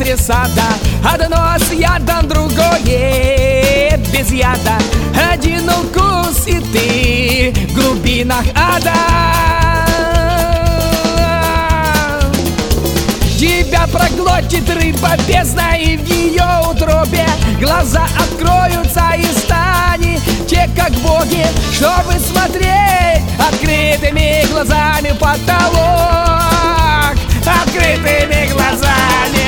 центре сада. Одно с ядом, другое без яда. Один укус, и ты в глубинах ада. Тебя проглотит рыба бездна, и в ее утробе глаза откроются и станет те, как боги, чтобы смотреть открытыми глазами в потолок. Открытыми глазами.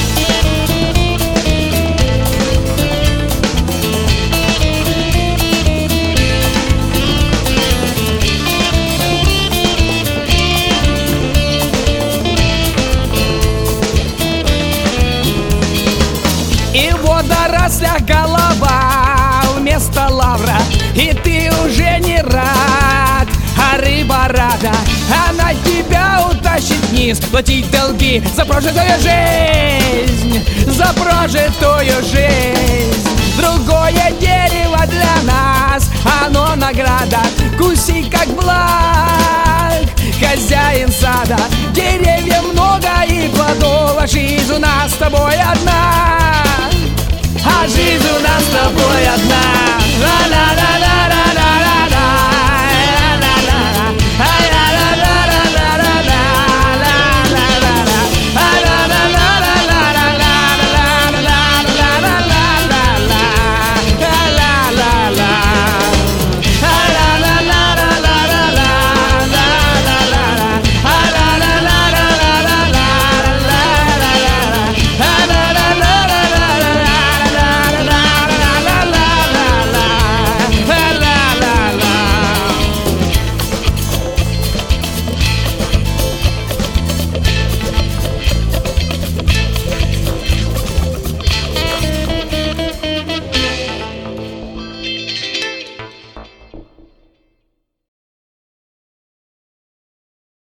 И в водорослях голова вместо лавра, и ты уже не рад, а рыба рада. Она тебя утащит вниз, платить долги за прожитую жизнь, за прожитую жизнь. Другое дерево для нас, оно награда. Куси как благ, хозяин сада. Деревьев много и плодов, а жизнь у нас с тобой одна. А жизнь у нас с тобой одна. Ла-ла-ла-ла-ла.